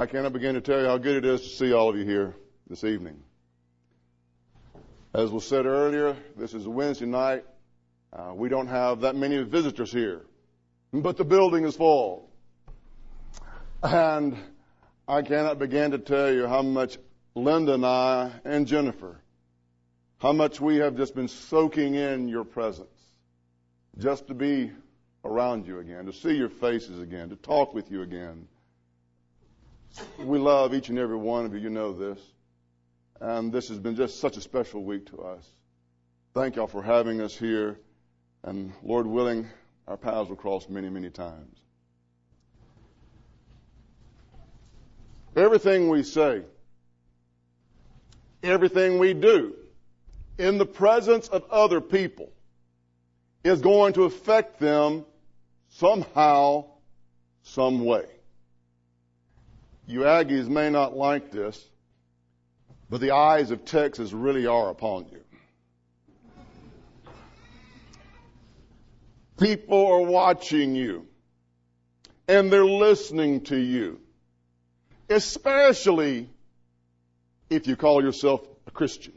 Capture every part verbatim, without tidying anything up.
I cannot begin to tell you how good it is to see all of you here this evening. As was said earlier, this is a Wednesday night. Uh, we don't have that many visitors here, but the building is full. And I cannot begin to tell you how much Linda and I and Jennifer, how much we have just been soaking in your presence, just to be around you again, to see your faces again, to talk with you again. We love each and every one of you. You know this. And this has been just such a special week to us. Thank y'all for having us here. And Lord willing, our paths will cross many, many times. Everything we say, everything we do in the presence of other people is going to affect them somehow, some way. You Aggies may not like this, but the eyes of Texas really are upon you. People are watching you, and they're listening to you, especially if you call yourself a Christian.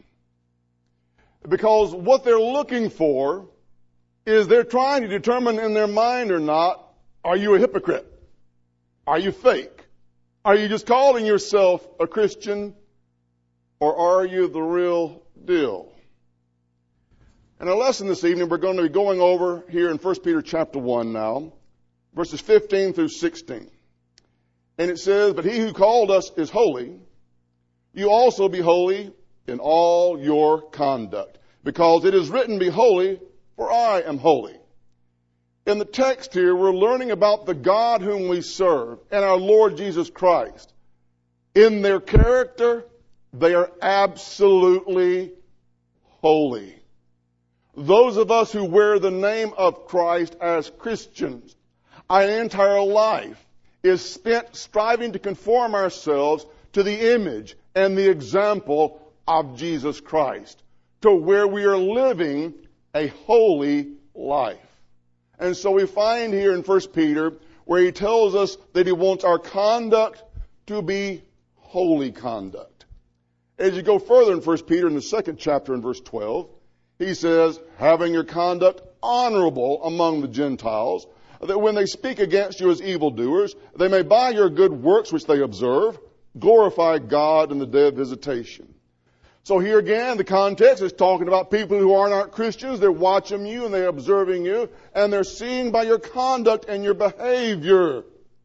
Because what they're looking for is they're trying to determine in their mind or not, are you a hypocrite? Are you fake? Are you just calling yourself a Christian, or are you the real deal? In our lesson this evening, we're going to be going over here in First Peter chapter one now, verses fifteen through sixteen. And it says, "But he who called us is holy. You also be holy in all your conduct, because it is written, be holy, for I am holy." In the text here, we're learning about the God whom we serve and our Lord Jesus Christ. In their character, they are absolutely holy. Those of us who wear the name of Christ as Christians, our entire life is spent striving to conform ourselves to the image and the example of Jesus Christ, to where we are living a holy life. And so we find here in First Peter where he tells us that he wants our conduct to be holy conduct. As you go further in First Peter in the second chapter in verse twelve, he says, having your conduct honorable among the Gentiles, that when they speak against you as evildoers, they may by your good works which they observe, glorify God in the day of visitation. So here again, the context is talking about people who aren't, aren't Christians. They're watching you and they're observing you, and they're seeing by your conduct and your behavior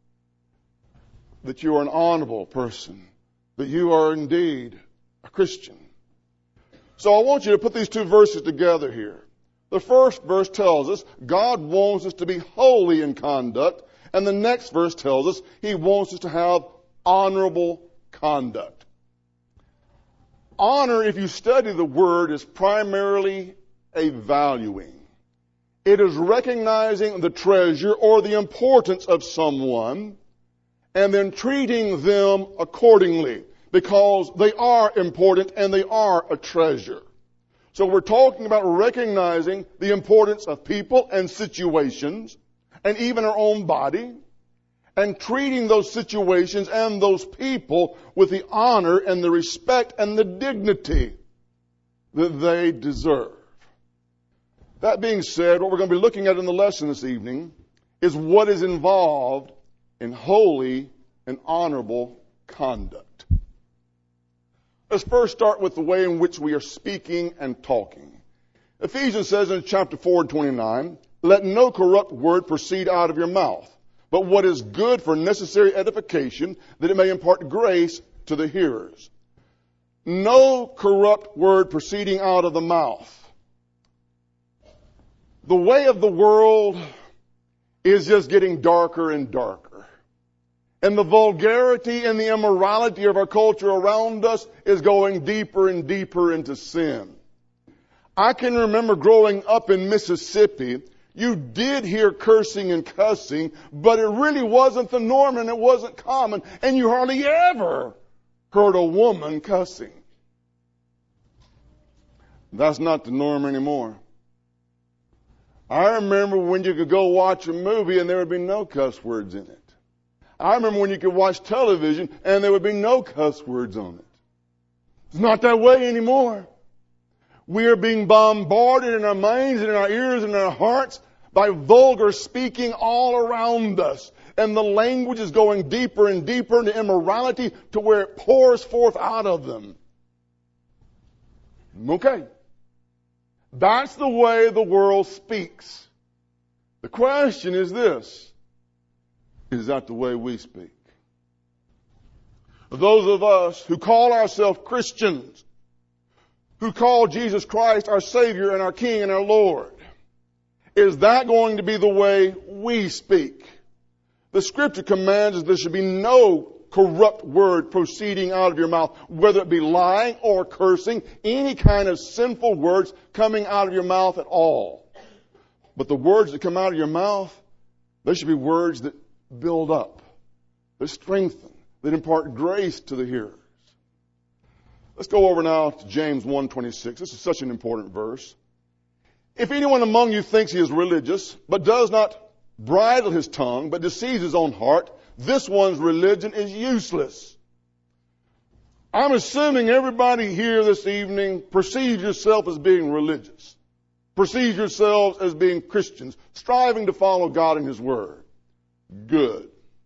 that you are an honorable person, that you are indeed a Christian. So I want you to put these two verses together here. The first verse tells us God wants us to be holy in conduct, and the next verse tells us He wants us to have honorable conduct. Honor, if you study the word, is primarily a valuing. It is recognizing the treasure or the importance of someone and then treating them accordingly because they are important and they are a treasure. So we're talking about recognizing the importance of people and situations and even our own body, and treating those situations and those people with the honor and the respect and the dignity that they deserve. That being said, what we're going to be looking at in the lesson this evening is what is involved in holy and honorable conduct. Let's first start with the way in which we are speaking and talking. Ephesians says in chapter four and twenty-nine, "Let no corrupt word proceed out of your mouth, but what is good for necessary edification, that it may impart grace to the hearers." No corrupt word proceeding out of the mouth. The way of the world is just getting darker and darker. And the vulgarity and the immorality of our culture around us is going deeper and deeper into sin. I can remember growing up in Mississippi, you did hear cursing and cussing, but it really wasn't the norm and it wasn't common, and you hardly ever heard a woman cussing. That's not the norm anymore. I remember when you could go watch a movie and there would be no cuss words in it. I remember when you could watch television and there would be no cuss words on it. It's not that way anymore. We are being bombarded in our minds and in our ears and in our hearts by vulgar speaking all around us. And the language is going deeper and deeper into immorality to where it pours forth out of them. Okay. That's the way the world speaks. The question is this: is that the way we speak? Those of us who call ourselves Christians, who call Jesus Christ our Savior and our King and our Lord, is that going to be the way we speak? The Scripture commands that there should be no corrupt word proceeding out of your mouth, whether it be lying or cursing, any kind of sinful words coming out of your mouth at all. But the words that come out of your mouth, they should be words that build up, that strengthen, that impart grace to the hearers. Let's go over now to James one twenty-six. This is such an important verse. If anyone among you thinks he is religious, but does not bridle his tongue, but deceives his own heart, this one's religion is useless. I'm assuming everybody here this evening perceives yourself as being religious. Perceives yourselves as being Christians, striving to follow God and His Word. Good.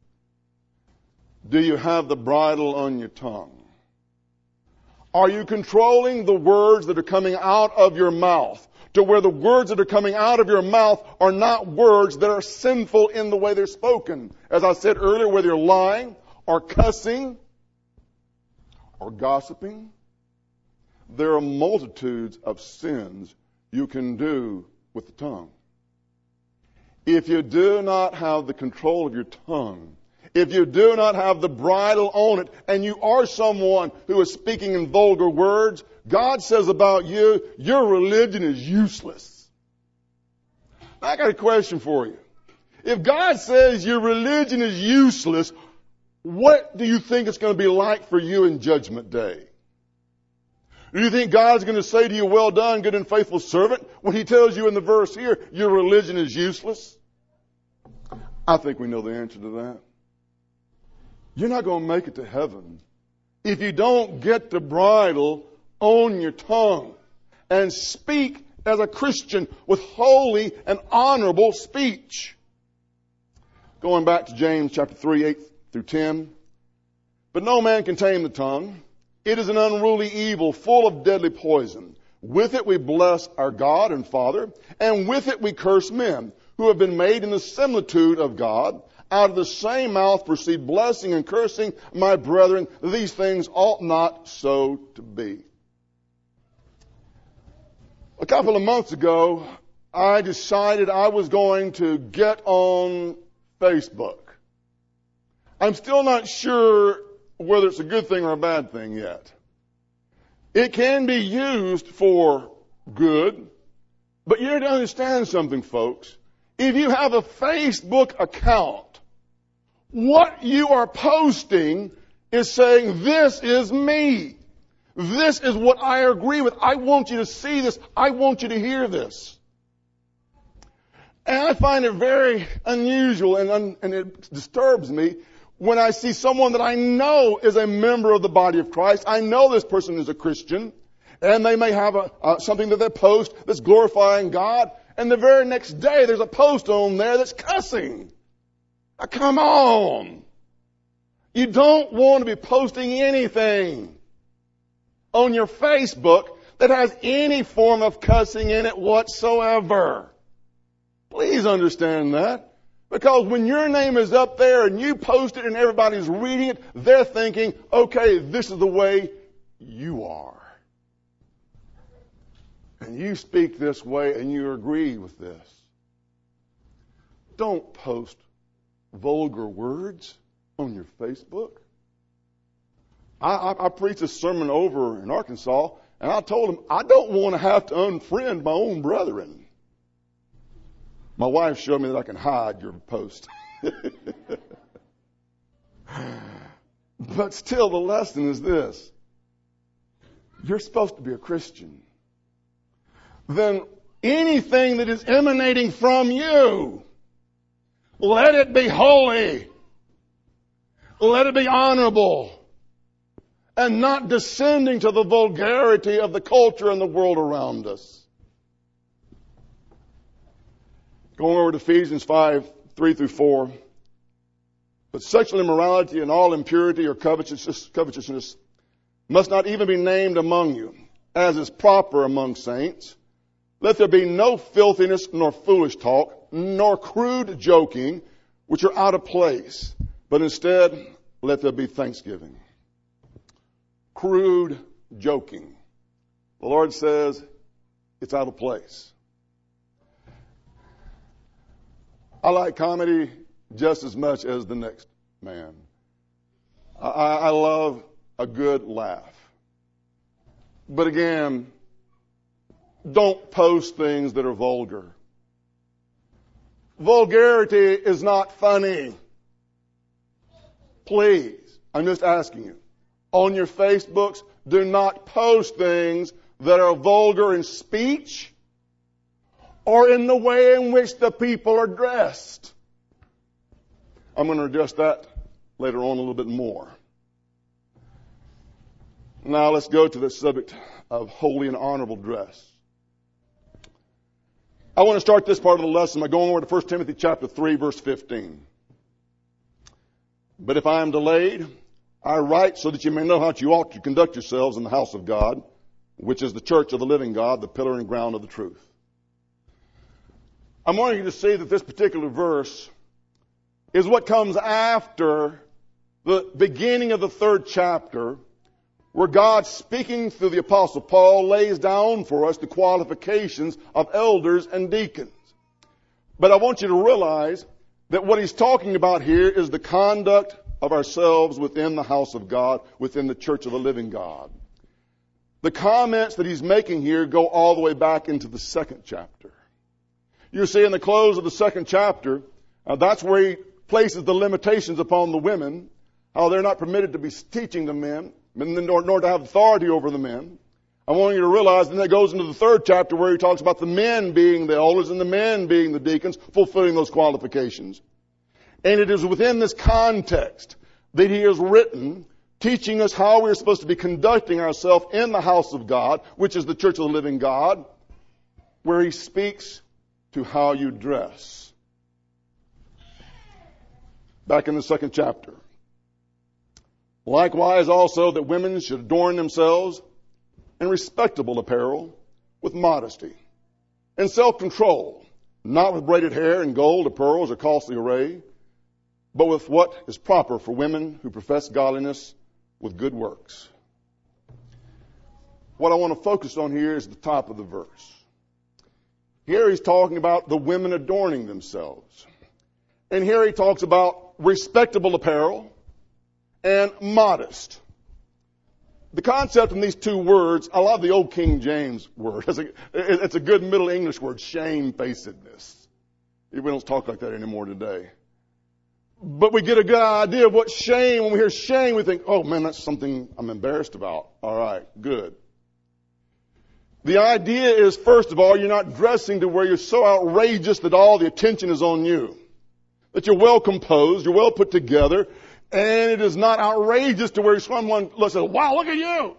Do you have the bridle on your tongue? Are you controlling the words that are coming out of your mouth, to where the words that are coming out of your mouth are not words that are sinful in the way they're spoken? As I said earlier, whether you're lying or cussing or gossiping, there are multitudes of sins you can do with the tongue. If you do not have the control of your tongue, if you do not have the bridle on it, and you are someone who is speaking in vulgar words, God says about you, your religion is useless. I got a question for you. If God says your religion is useless, what do you think it's going to be like for you in Judgment Day? Do you think God's going to say to you, well done, good and faithful servant, when He tells you in the verse here, your religion is useless? I think we know the answer to that. You're not going to make it to heaven if you don't get the bridle on your tongue and speak as a Christian with holy and honorable speech. Going back to James chapter three, eight through ten. But no man can tame the tongue. It is an unruly evil, full of deadly poison. With it we bless our God and Father, and with it we curse men, who have been made in the similitude of God. Out of the same mouth proceed blessing and cursing. My brethren, these things ought not so to be. A couple of months ago, I decided I was going to get on Facebook. I'm still not sure whether it's a good thing or a bad thing yet. It can be used for good, but you need to understand something, folks. If you have a Facebook account, what you are posting is saying, this is me. This is what I agree with. I want you to see this. I want you to hear this. And I find it very unusual and, un- and it disturbs me when I see someone that I know is a member of the body of Christ. I know this person is a Christian, and they may have a, uh, something that they post that's glorifying God, and the very next day there's a post on there that's cussing. Now, come on. You don't want to be posting anything on your Facebook that has any form of cussing in it whatsoever. Please understand that. Because when your name is up there and you post it and everybody's reading it, they're thinking, okay, this is the way you are. And you speak this way and you agree with this. Don't post vulgar words on your Facebook. I, I, I preached a sermon over in Arkansas, and I told them I don't want to have to unfriend my own brethren. My wife showed me that I can hide your post. But still, the lesson is this. You're supposed to be a Christian. Then anything that is emanating from you, let it be holy. Let it be honorable and not descending to the vulgarity of the culture and the world around us. Going over to Ephesians five, three through four. But sexual immorality and all impurity or covetousness, covetousness must not even be named among you, as is proper among saints. Let there be no filthiness, nor foolish talk, nor crude joking, which are out of place, but instead let there be thanksgiving. Crude joking. The Lord says it's out of place. I like comedy just as much as the next man. I, I love a good laugh. But again, don't post things that are vulgar. Vulgarity is not funny. Please, I'm just asking you. On your Facebooks, do not post things that are vulgar in speech or in the way in which the people are dressed. I'm going to address that later on a little bit more. Now let's go to the subject of holy and honorable dress. I want to start this part of the lesson by going over to First Timothy chapter three, verse fifteen. But if I am delayed, I write so that you may know how you ought to conduct yourselves in the house of God, which is the church of the living God, the pillar and ground of the truth. I'm wanting you to see that this particular verse is what comes after the beginning of the third chapter, where God, speaking through the Apostle Paul, lays down for us the qualifications of elders and deacons. But I want you to realize that what he's talking about here is the conduct of ourselves within the house of God, within the church of the living God. The comments that he's making here go all the way back into the second chapter. You see, in the close of the second chapter, uh, that's where he places the limitations upon the women, how they're not permitted to be teaching the men, nor, nor to have authority over the men. I want you to realize, then that goes into the third chapter where he talks about the men being the elders and the men being the deacons, fulfilling those qualifications. And it is within this context that he has written, teaching us how we're supposed to be conducting ourselves in the house of God, which is the church of the living God, where he speaks to how you dress. Back in the second chapter. Likewise also that women should adorn themselves in respectable apparel with modesty and self-control, not with braided hair and gold or pearls or costly array, but with what is proper for women who profess godliness with good works. What I want to focus on here is the top of the verse. Here he's talking about the women adorning themselves. And here he talks about respectable apparel and modest. The concept in these two words, I love the old King James word. It's a, it's a good Middle English word, shamefacedness. We don't talk like that anymore today. But we get a good idea of what shame, when we hear shame, we think, oh man, that's something I'm embarrassed about. All right, good. The idea is, first of all, you're not dressing to where you're so outrageous that all the attention is on you. That you're well composed, you're well put together, and it is not outrageous to where someone looks at, wow, look at you.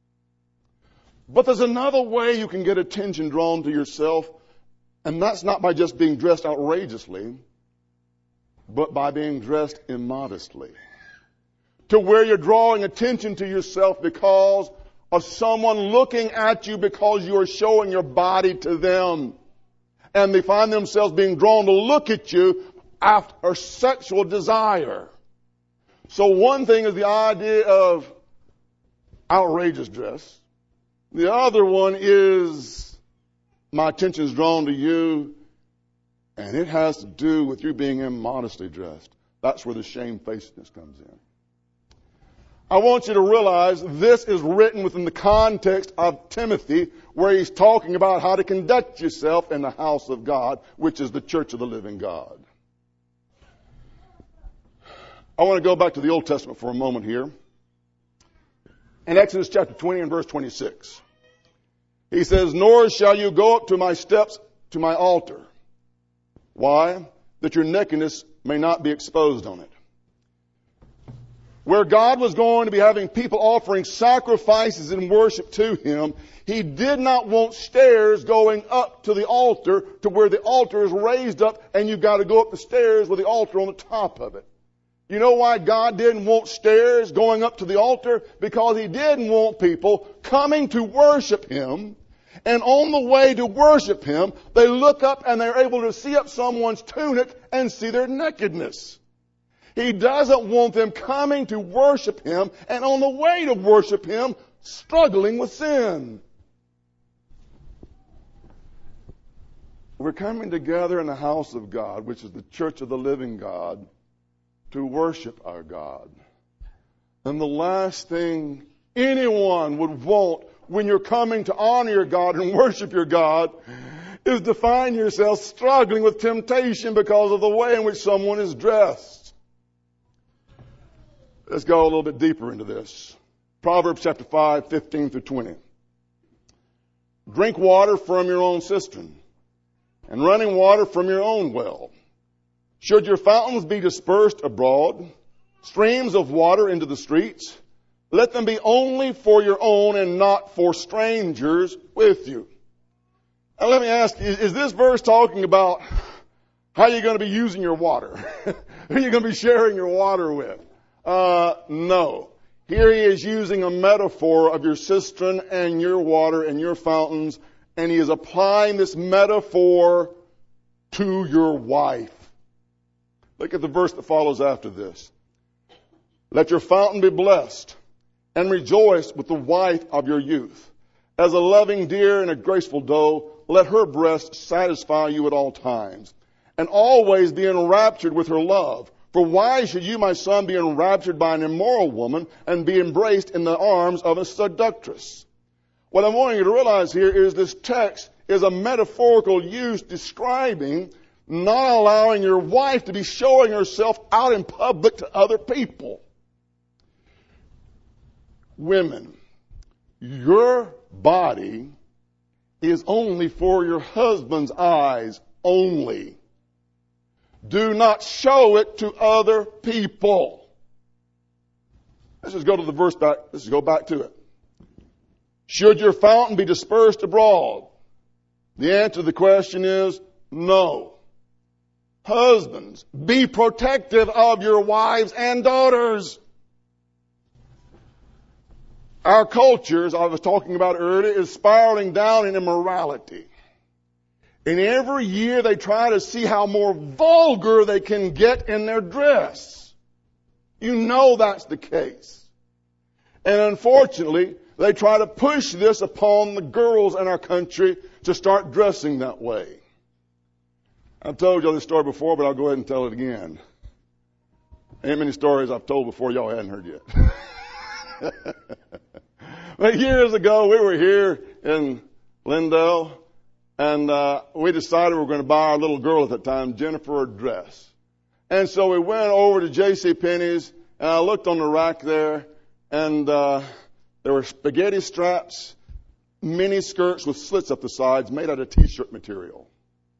But there's another way you can get attention drawn to yourself, and that's not by just being dressed outrageously, but by being dressed immodestly. To where you're drawing attention to yourself because of someone looking at you because you are showing your body to them. And they find themselves being drawn to look at you after sexual desire. So one thing is the idea of outrageous dress. The other one is my attention is drawn to you, and it has to do with you being immodestly dressed. That's where the shamefacedness comes in. I want you to realize this is written within the context of Timothy, where he's talking about how to conduct yourself in the house of God, which is the church of the living God. I want to go back to the Old Testament for a moment here. In Exodus chapter twenty and verse twenty-six, he says, nor shall you go up to my steps to my altar. Why? That your nakedness may not be exposed on it. where God was going to be having people offering sacrifices in worship to Him, He did not want stairs going up to the altar to where the altar is raised up and you've got to go up the stairs with the altar on the top of it. You know why God didn't want stairs going up to the altar? Because He didn't want people coming to worship Him, and on the way to worship Him, they look up and they're able to see up someone's tunic and see their nakedness. He doesn't want them coming to worship Him and on the way to worship Him struggling with sin. We're coming together in the house of God, which is the church of the living God, to worship our God. And the last thing anyone would want when you're coming to honor your God and worship your God is to find yourself struggling with temptation because of the way in which someone is dressed. Let's go a little bit deeper into this. Proverbs chapter five, fifteen through twenty. Drink water from your own cistern, and running water from your own well. Should your fountains be dispersed abroad, streams of water into the streets, let them be only for your own and not for strangers with you. Now let me ask you, is this verse talking about how you're going to be using your water? Who you're going to be sharing your water with? Uh, no. Here he is using a metaphor of your cistern and your water and your fountains, and he is applying this metaphor to your wife. Look at the verse that follows after this. Let your fountain be blessed, and rejoice with the wife of your youth. As a loving deer and a graceful doe, let her breast satisfy you at all times, and always be enraptured with her love. For why should you, my son, be enraptured by an immoral woman and be embraced in the arms of a seductress? What I want you to realize here is this text is a metaphorical use describing not allowing your wife to be showing herself out in public to other people. Women, your body is only for your husband's eyes only. Do not show it to other people. Let's just go to the verse back. Let's just go back to it. Should your fountain be dispersed abroad? The answer to the question is no. Husbands, be protective of your wives and daughters. Our culture, as I was talking about earlier, is spiraling down in immorality. And every year they try to see how more vulgar they can get in their dress. You know that's the case. And unfortunately, they try to push this upon the girls in our country to start dressing that way. I've told you this story before, but I'll go ahead and tell it again. Ain't many stories I've told before y'all hadn't heard yet. But years ago, we were here in Lindell, and uh, we decided we were going to buy our little girl at that time, Jennifer, a dress. And so we went over to JCPenney's, and I looked on the rack there, and uh, there were spaghetti straps, mini skirts with slits up the sides made out of T-shirt material.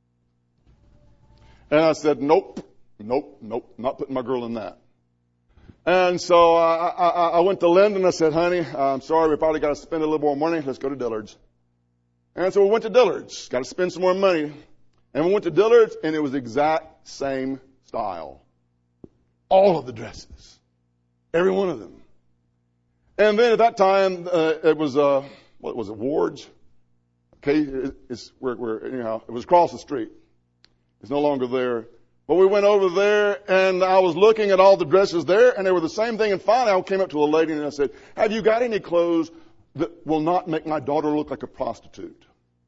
And I said, nope, nope, nope, not putting my girl in that. And so I, I, I went to Linda and I said, honey, I'm sorry, we probably got to spend a little more money. Let's go to Dillard's. And so we went to Dillard's. Got to spend some more money. And we went to Dillard's, and it was the exact same style. All of the dresses. Every one of them. And then at that time, uh, it was, uh, what was it, Ward's? Okay, it, it's, we're, we're, anyhow, it was across the street. It's no longer there. But we went over there, and I was looking at all the dresses there, and they were the same thing. And finally, I came up to a lady, and I said, have you got any clothes that will not make my daughter look like a prostitute?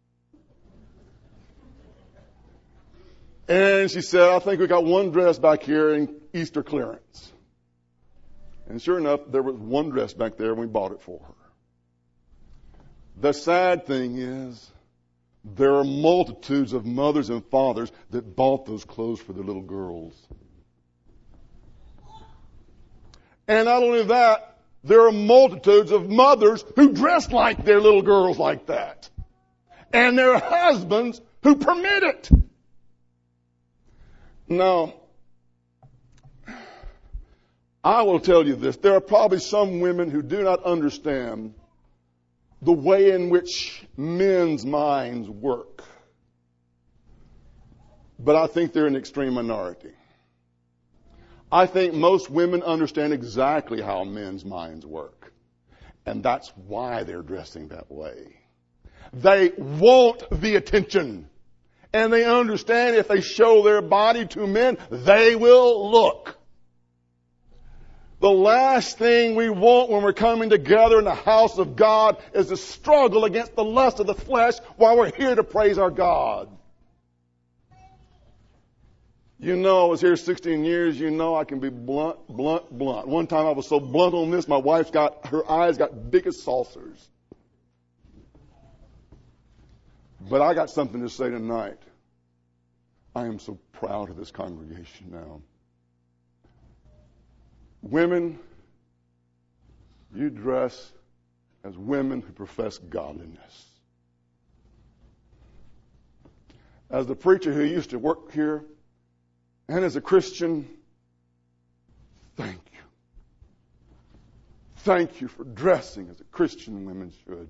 And she said, I think we got one dress back here in Easter clearance. And sure enough, there was one dress back there, and we bought it for her. The sad thing is, there are multitudes of mothers and fathers that bought those clothes for their little girls. And not only that, there are multitudes of mothers who dress like their little girls like that. And there are husbands who permit it. Now, I will tell you this. There are probably some women who do not understand the way in which men's minds work. But I think they're an extreme minority. I think most women understand exactly how men's minds work. And that's why they're dressing that way. They want the attention. And they understand if they show their body to men, they will look. The last thing we want when we're coming together in the house of God is to struggle against the lust of the flesh while we're here to praise our God. You know, I was here sixteen years. You know, I can be blunt, blunt, blunt. One time I was so blunt on this, my wife's got, her eyes got big as saucers. But I got something to say tonight. I am so proud of this congregation now. Women, you dress as women who profess godliness. As the preacher who used to work here, and as a Christian, thank you. Thank you for dressing as a Christian women should.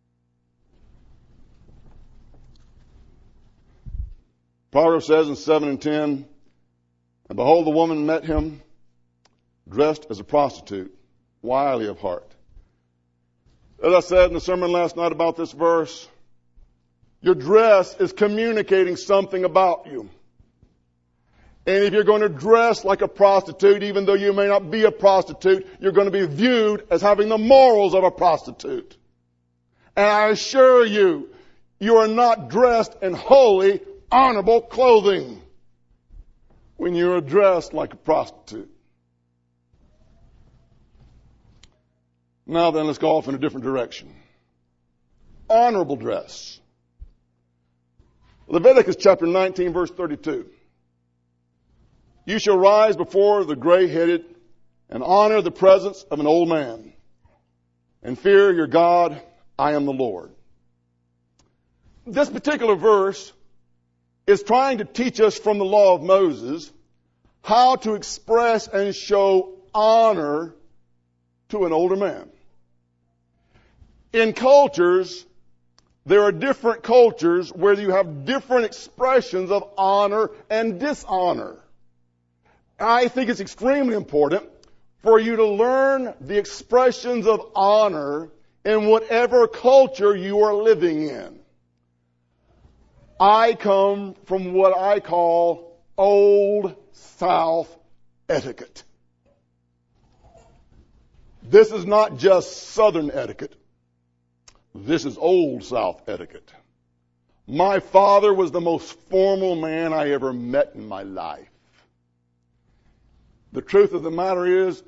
Proverbs says in seven and ten, and behold, the woman met him dressed as a prostitute, wily of heart. As I said in the sermon last night about this verse, your dress is communicating something about you. And if you're going to dress like a prostitute, even though you may not be a prostitute, you're going to be viewed as having the morals of a prostitute. And I assure you, you are not dressed in holy, honorable clothing when you are dressed like a prostitute. Now then, let's go off in a different direction. Honorable dress. Leviticus chapter nineteen, verse thirty-two. You shall rise before the gray-headed and honor the presence of an old man, and fear your God, I am the Lord. This particular verse is trying to teach us from the law of Moses how to express and show honor to an older man. In cultures, there are different cultures where you have different expressions of honor and dishonor. I think it's extremely important for you to learn the expressions of honor in whatever culture you are living in. I come from what I call Old South etiquette. This is not just Southern etiquette. This is Old South etiquette. My father was the most formal man I ever met in my life. The truth of the matter is,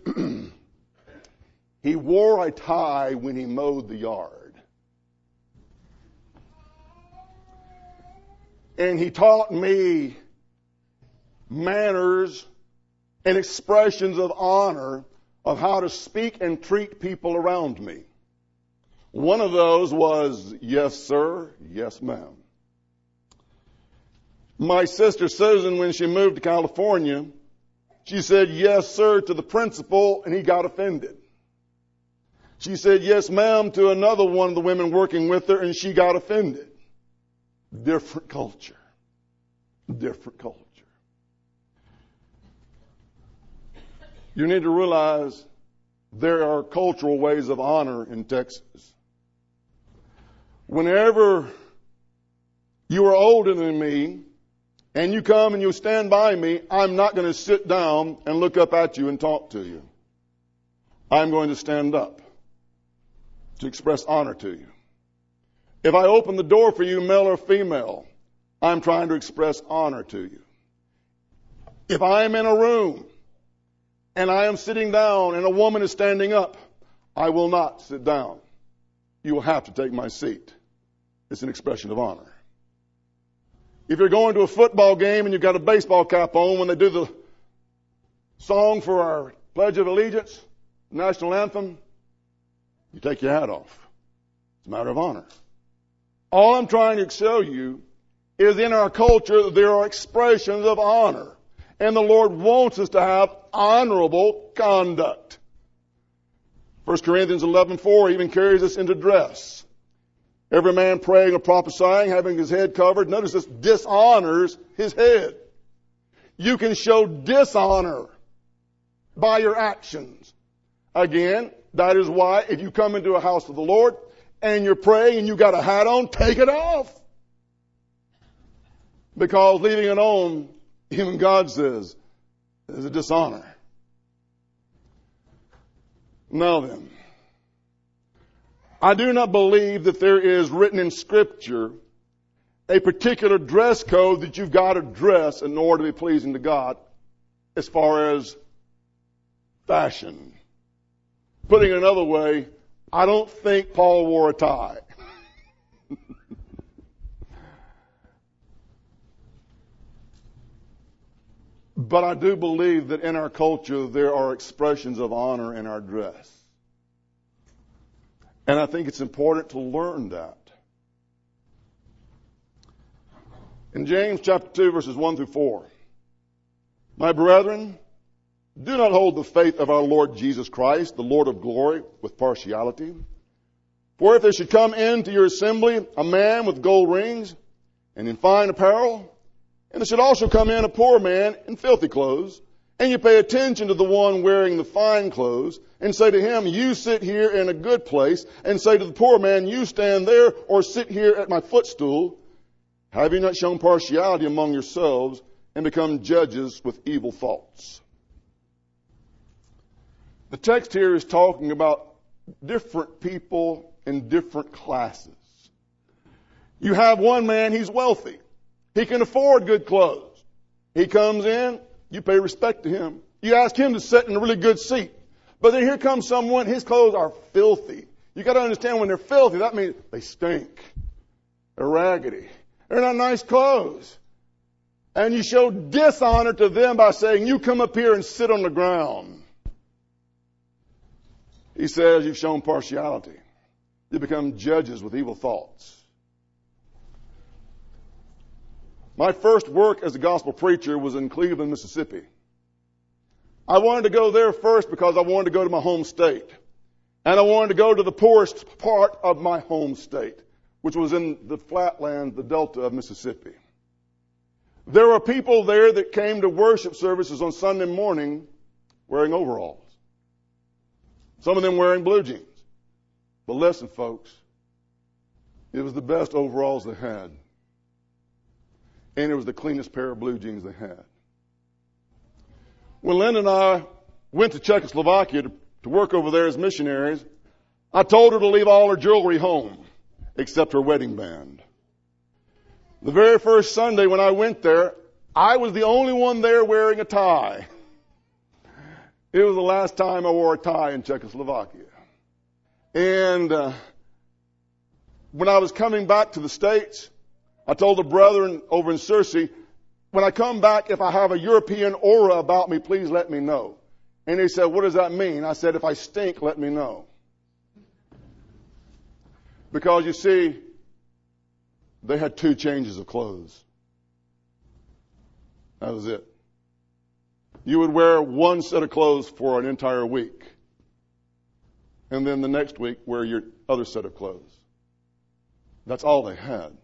he wore a tie when he mowed the yard. And he taught me manners and expressions of honor of how to speak and treat people around me. One of those was, yes, sir, yes, ma'am. My sister Susan, when she moved to California, she said, yes, sir, to the principal, and he got offended. She said, yes, ma'am, to another one of the women working with her, and she got offended. Different culture. Different culture. You need to realize there are cultural ways of honor in Texas. Whenever you are older than me, and you come and you stand by me, I'm not going to sit down and look up at you and talk to you. I'm going to stand up to express honor to you. If I open the door for you, male or female, I'm trying to express honor to you. If I am in a room and I am sitting down and a woman is standing up, I will not sit down. You will have to take my seat. It's an expression of honor. If you're going to a football game and you've got a baseball cap on, when they do the song for our Pledge of Allegiance, national anthem, you take your hat off. It's a matter of honor. All I'm trying to show you is in our culture there are expressions of honor. And the Lord wants us to have honorable conduct. First Corinthians eleven four even carries us into dress. Every man praying or prophesying, having his head covered, notice this, dishonors his head. You can show dishonor by your actions. Again, that is why if you come into a house of the Lord and you're praying and you got a hat on, take it off. Because leaving it on, even God says, is a dishonor. Now then, I do not believe that there is written in Scripture a particular dress code that you've got to dress in order to be pleasing to God as far as fashion. Putting it another way, I don't think Paul wore a tie. But I do believe that in our culture there are expressions of honor in our dress. And I think it's important to learn that. In James chapter two, verses one through four, my brethren, do not hold the faith of our Lord Jesus Christ, the Lord of glory, with partiality. For if there should come into your assembly a man with gold rings and in fine apparel, and there should also come in a poor man in filthy clothes, and you pay attention to the one wearing the fine clothes, and say to him, you sit here in a good place, and say to the poor man, you stand there, or sit here at my footstool, have you not shown partiality among yourselves, and become judges with evil thoughts? The text here is talking about different people in different classes. You have one man, he's wealthy. He can afford good clothes. He comes in, you pay respect to him. You ask him to sit in a really good seat. But then here comes someone, his clothes are filthy. You got to understand when they're filthy, that means they stink. They're raggedy. They're not nice clothes. And you show dishonor to them by saying, you come up here and sit on the ground. He says you've shown partiality. You become judges with evil thoughts. My first work as a gospel preacher was in Cleveland, Mississippi. I wanted to go there first because I wanted to go to my home state. And I wanted to go to the poorest part of my home state, which was in the flatland, the delta of Mississippi. There were people there that came to worship services on Sunday morning wearing overalls. Some of them wearing blue jeans. But listen, folks, it was the best overalls they had. And it was the cleanest pair of blue jeans they had. When Lynn and I went to Czechoslovakia to, to work over there as missionaries, I told her to leave all her jewelry home, except her wedding band. The very first Sunday when I went there, I was the only one there wearing a tie. It was the last time I wore a tie in Czechoslovakia. And uh, when I was coming back to the States, I told the brethren over in Searcy, when I come back, if I have a European aura about me, please let me know. And they said, what does that mean? I said, if I stink, let me know. Because you see, they had two changes of clothes. That was it. You would wear one set of clothes for an entire week. And then the next week, wear your other set of clothes. That's all they had.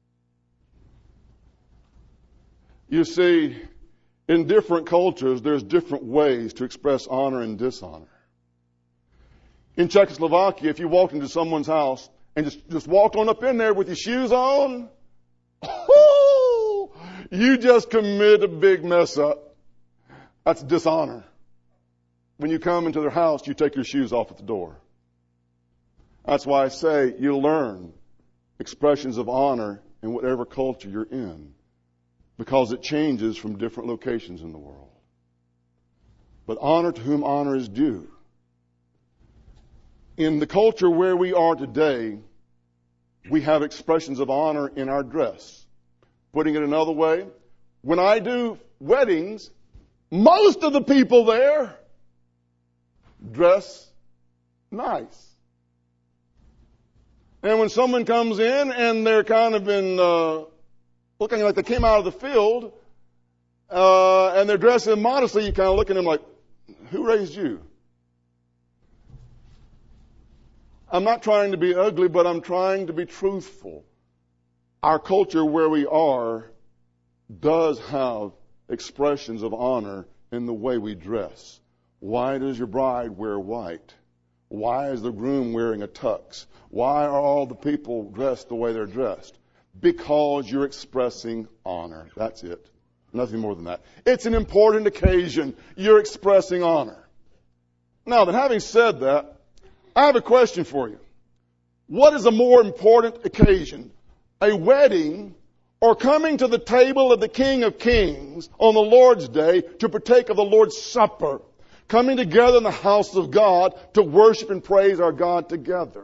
You see, in different cultures, there's different ways to express honor and dishonor. In Czechoslovakia, if you walked into someone's house and just, just walked on up in there with your shoes on, oh, you just committed a big mess up. That's dishonor. When you come into their house, you take your shoes off at the door. That's why I say you learn expressions of honor in whatever culture you're in, because it changes from different locations in the world. But honor to whom honor is due. In the culture where we are today, we have expressions of honor in our dress. Putting it another way, when I do weddings, most of the people there dress nice. And when someone comes in and they're kind of in, uh, looking like they came out of the field, uh, and they're dressed immodestly, you kind of look at them like, who raised you? I'm not trying to be ugly, but I'm trying to be truthful. Our culture where we are does have expressions of honor in the way we dress. Why does your bride wear white? Why is the groom wearing a tux? Why are all the people dressed the way they're dressed? Because you're expressing honor. That's it. Nothing more than that. It's an important occasion. You're expressing honor. Now then, having said that, I have a question for you. What is a more important occasion? A wedding or coming to the table of the King of Kings on the Lord's Day to partake of the Lord's Supper? Coming together in the house of God to worship and praise our God together.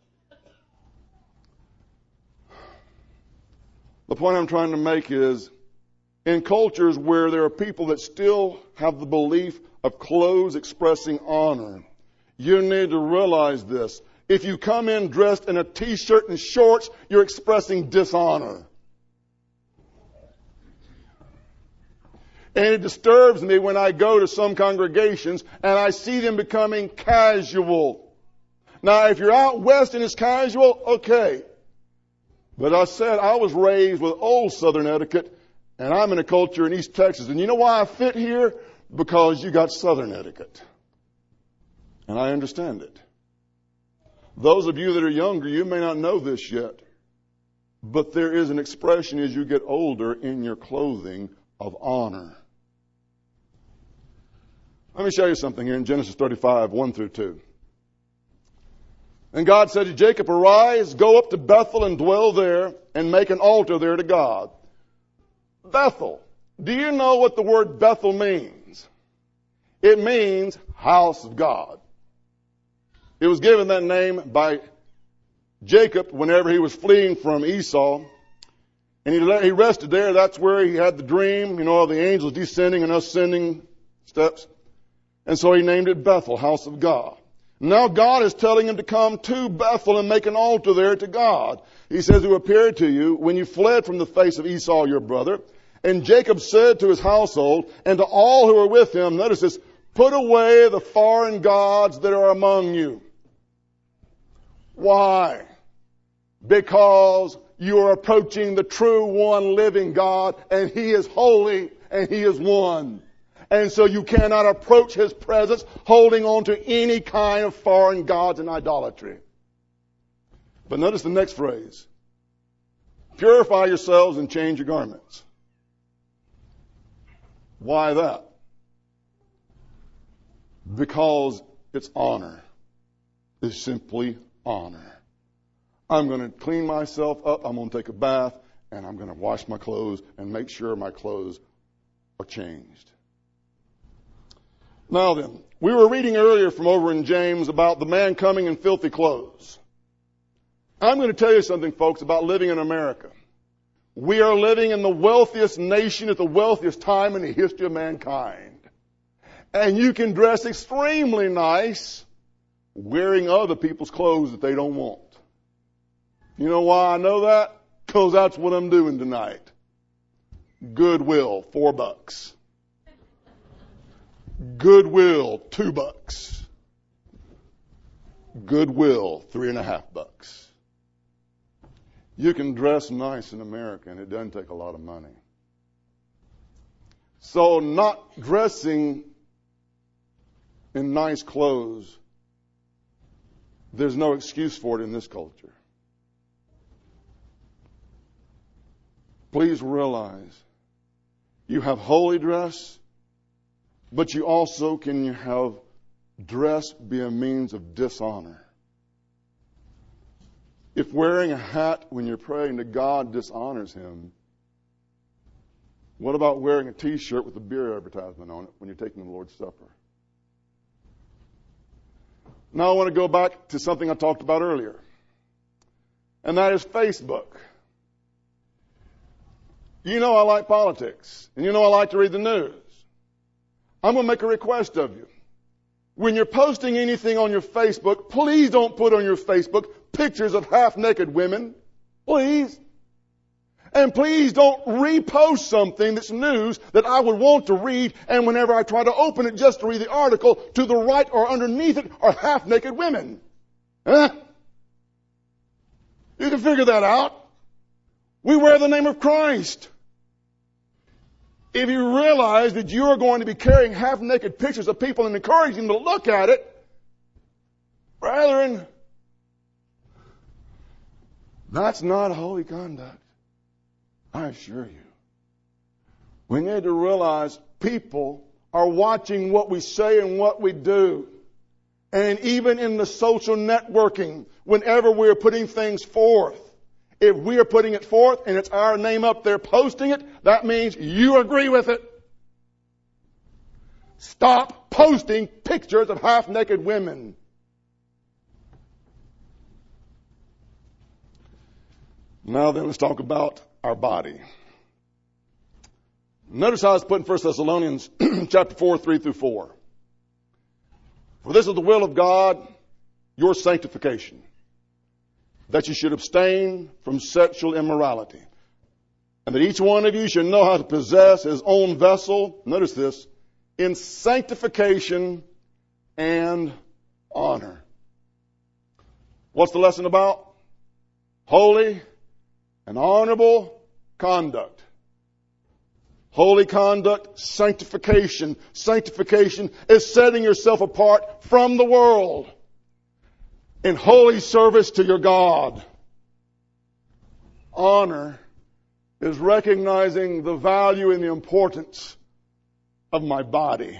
The point I'm trying to make is, in cultures where there are people that still have the belief of clothes expressing honor, you need to realize this. If you come in dressed in a t-shirt and shorts, you're expressing dishonor. And it disturbs me when I go to some congregations and I see them becoming casual. Now, if you're out west and it's casual, okay. But I said I was raised with old Southern etiquette, and I'm in a culture in East Texas. And you know why I fit here? Because you got Southern etiquette. And I understand it. Those of you that are younger, you may not know this yet. But there is an expression as you get older in your clothing of honor. Let me show you something here in Genesis thirty-five, one through two. And God said to Jacob, arise, go up to Bethel and dwell there and make an altar there to God. Bethel. Do you know what the word Bethel means? It means house of God. It was given that name by Jacob whenever he was fleeing from Esau. And he, he rested there. That's where he had the dream, you know, of the angels descending and ascending steps. And so he named it Bethel, house of God. Now God is telling him to come to Bethel and make an altar there to God. He says, who appeared to you when you fled from the face of Esau your brother. And Jacob said to his household and to all who are with him, notice this, put away the foreign gods that are among you. Why? Because you are approaching the true one living God, and He is holy and He is one. And so you cannot approach His presence holding on to any kind of foreign gods and idolatry. But notice the next phrase. Purify yourselves and change your garments. Why that? Because it's honor. It's simply honor. I'm going to clean myself up. I'm going to take a bath, and I'm going to wash my clothes and make sure my clothes are changed. Now then, we were reading earlier from over in James about the man coming in filthy clothes. I'm going to tell you something, folks, about living in America. We are living in the wealthiest nation at the wealthiest time in the history of mankind. And you can dress extremely nice wearing other people's clothes that they don't want. You know why I know that? Because that's what I'm doing tonight. Goodwill, four bucks. Goodwill, two bucks. Goodwill, three and a half bucks. You can dress nice in America, and it doesn't take a lot of money. So not dressing in nice clothes, there's no excuse for it in this culture. Please realize you have holy dress, but you also can have dress be a means of dishonor. If wearing a hat when you're praying to God dishonors Him, what about wearing a t-shirt with a beer advertisement on it when you're taking the Lord's Supper? Now I want to go back to something I talked about earlier, and that is Facebook. You know I like politics, and you know I like to read the news. I'm going to make a request of you. When you're posting anything on your Facebook, please don't put on your Facebook pictures of half-naked women. Please. And please don't repost something that's news that I would want to read, and whenever I try to open it just to read the article, to the right or underneath it are half-naked women. Huh? You can figure that out. We wear the name of Christ. If you realize that you are going to be carrying half-naked pictures of people and encouraging them to look at it, brethren, that's not holy conduct. I assure you. We need to realize people are watching what we say and what we do. And even in the social networking, whenever we're putting things forth, if we are putting it forth and it's our name up there posting it, that means you agree with it. Stop posting pictures of half-naked women. Now then, let's talk about our body. Notice how it's put in First Thessalonians chapter four, three through four. For this is the will of God, your sanctification, that you should abstain from sexual immorality, and that each one of you should know how to possess his own vessel, notice this, in sanctification and honor. What's the lesson about? Holy and honorable conduct. Holy conduct, sanctification. Sanctification is setting yourself apart from the world in holy service to your God. Honor is recognizing the value and the importance of my body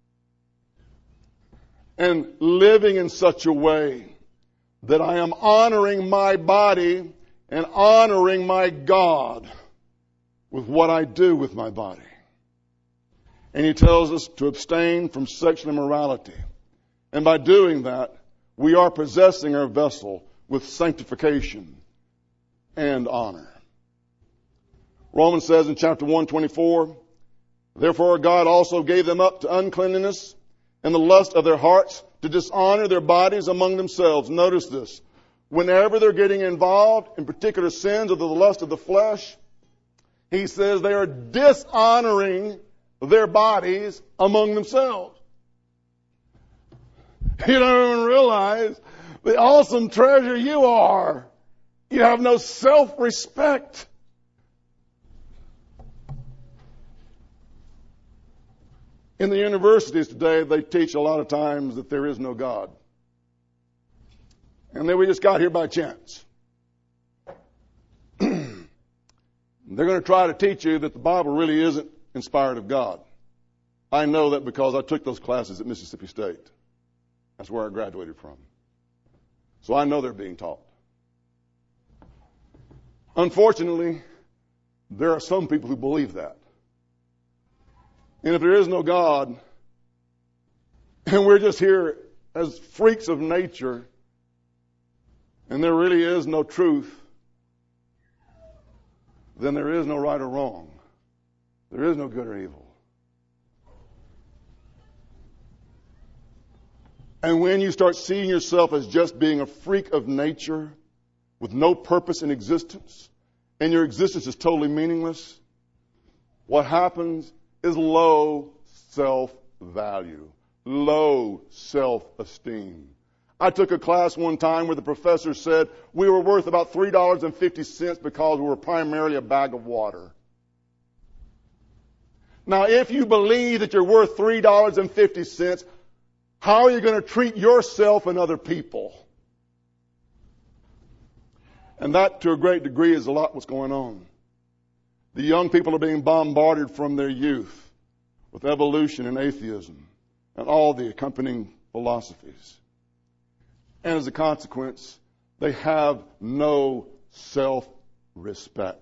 and living in such a way that I am honoring my body and honoring my God with what I do with my body. And he tells us to abstain from sexual immorality. And by doing that, we are possessing our vessel with sanctification and honor. Romans says in chapter one twenty-four, therefore God also gave them up to uncleanness and the lust of their hearts to dishonor their bodies among themselves. Notice this. Whenever they're getting involved in particular sins of the lust of the flesh, he says they are dishonoring their bodies among themselves. You don't even realize the awesome treasure you are. You have no self-respect. In the universities today, they teach a lot of times that there is no God. And then we just got here by chance. They're going to try to teach you that the Bible really isn't inspired of God. I know that because I took those classes at Mississippi State. That's where I graduated from. So I know they're being taught. Unfortunately, there are some people who believe that. And if there is no God, and we're just here as freaks of nature, and there really is no truth, then there is no right or wrong. There is no good or evil. And when you start seeing yourself as just being a freak of nature with no purpose in existence, and your existence is totally meaningless, what happens is low self-value, low self-esteem. I took a class one time where the professor said we were worth about three dollars and fifty cents because we were primarily a bag of water. Now, if you believe that you're worth three dollars and fifty cents, how are you going to treat yourself and other people? And that, to a great degree, is a lot what's going on. The young people are being bombarded from their youth with evolution and atheism and all the accompanying philosophies. And as a consequence, they have no self-respect.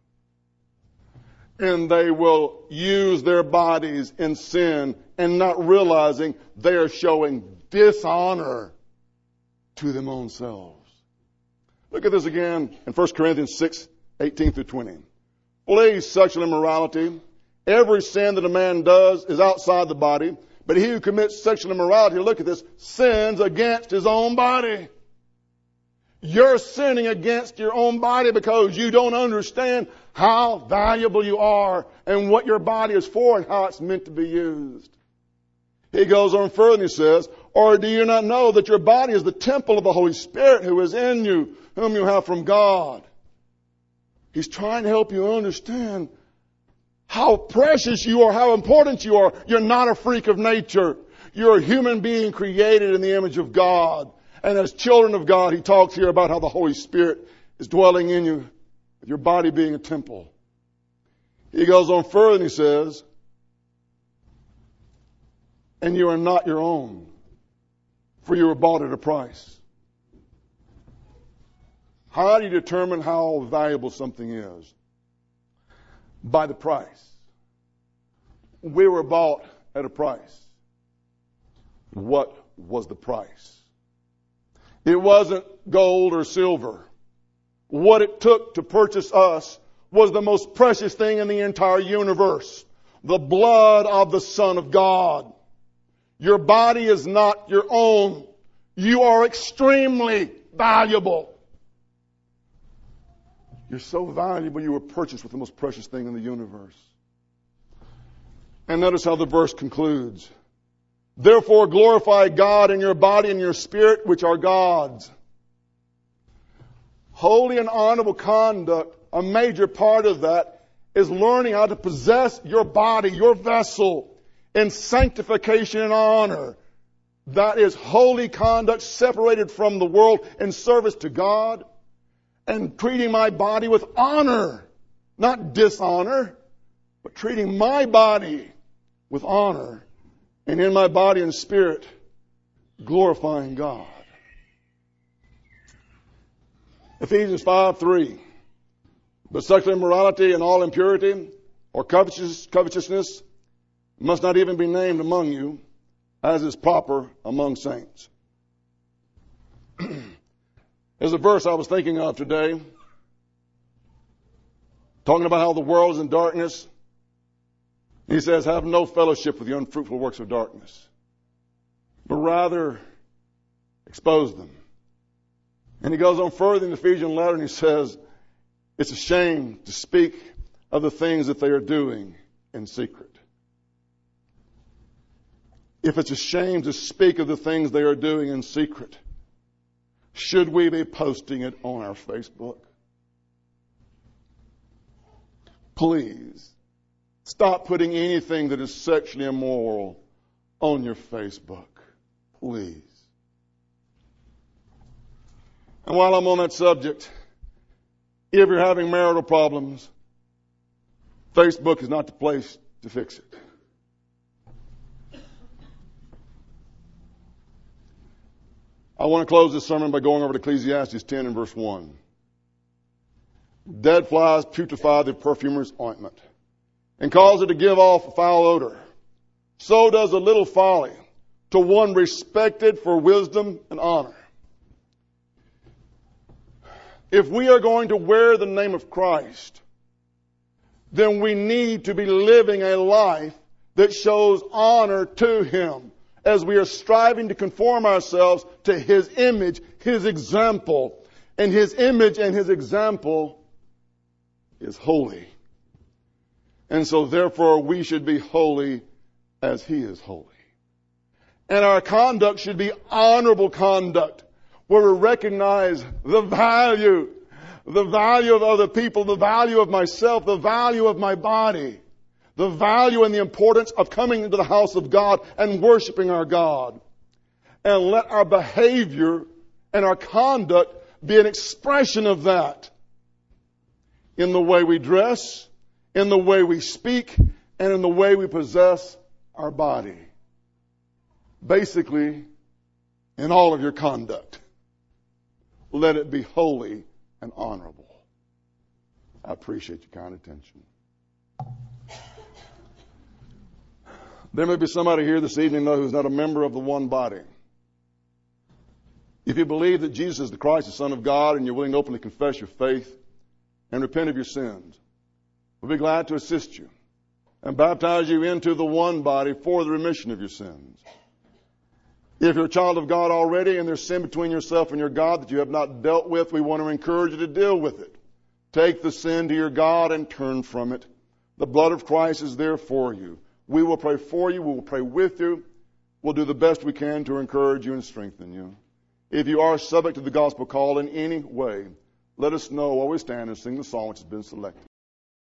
And they will use their bodies in sin and not realizing they are showing dishonor to them own selves. Look at this again in First Corinthians six, eighteen through twenty. Flee sexual immorality. Every sin that a man does is outside the body, but he who commits sexual immorality, look at this, sins against his own body. You're sinning against your own body because you don't understand how valuable you are and what your body is for and how it's meant to be used. He goes on further and he says, or do you not know that your body is the temple of the Holy Spirit who is in you, whom you have from God? He's trying to help you understand how precious you are, how important you are. You're not a freak of nature. You're a human being created in the image of God. And as children of God, he talks here about how the Holy Spirit is dwelling in you, with your body being a temple. He goes on further and he says, and you are not your own, for you were bought at a price. How do you determine how valuable something is? By the price. We were bought at a price. What was the price? It wasn't gold or silver. What it took to purchase us was the most precious thing in the entire universe. The blood of the Son of God. Your body is not your own. You are extremely valuable. You're so valuable you were purchased with the most precious thing in the universe. And notice how the verse concludes. Therefore glorify God in your body and your spirit, which are God's. Holy and honorable conduct, a major part of that, is learning how to possess your body, your vessel, in sanctification and honor. That is holy conduct separated from the world in service to God. And treating my body with honor, not dishonor, but treating my body with honor. And in my body and spirit, glorifying God. Ephesians five three. But sexual immorality and all impurity or covetous, covetousness must not even be named among you, as is proper among saints. There's a verse I was thinking of today, talking about how the world is in darkness. He says, have no fellowship with the unfruitful works of darkness, but rather expose them. And he goes on further in the Ephesian letter and he says, it's a shame to speak of the things that they are doing in secret. If it's a shame to speak of the things they are doing in secret, should we be posting it on our Facebook? Please, stop putting anything that is sexually immoral on your Facebook. Please. And while I'm on that subject, if you're having marital problems, Facebook is not the place to fix it. I want to close this sermon by going over to Ecclesiastes ten and verse one. Dead flies putrefy the perfumer's ointment and cause it to give off a foul odor. So does a little folly to one respected for wisdom and honor. If we are going to wear the name of Christ, then we need to be living a life that shows honor to Him, as we are striving to conform ourselves to His image, His example. And His image and His example is holy. And so therefore we should be holy as He is holy. And our conduct should be honorable conduct, where we recognize the value, the value of other people, the value of myself, the value of my body. The value and the importance of coming into the house of God and worshiping our God. And let our behavior and our conduct be an expression of that. In the way we dress, in the way we speak, and in the way we possess our body. Basically, in all of your conduct, let it be holy and honorable. I appreciate your kind attention. There may be somebody here this evening, though, who's not a member of the one body. If you believe that Jesus is the Christ, the Son of God, and you're willing to openly confess your faith and repent of your sins, we'll be glad to assist you and baptize you into the one body for the remission of your sins. If you're a child of God already and there's sin between yourself and your God that you have not dealt with, we want to encourage you to deal with it. Take the sin to your God and turn from it. The blood of Christ is there for you. We will pray for you. We will pray with you. We'll do the best we can to encourage you and strengthen you. If you are subject to the gospel call in any way, let us know while we stand and sing the song which has been selected.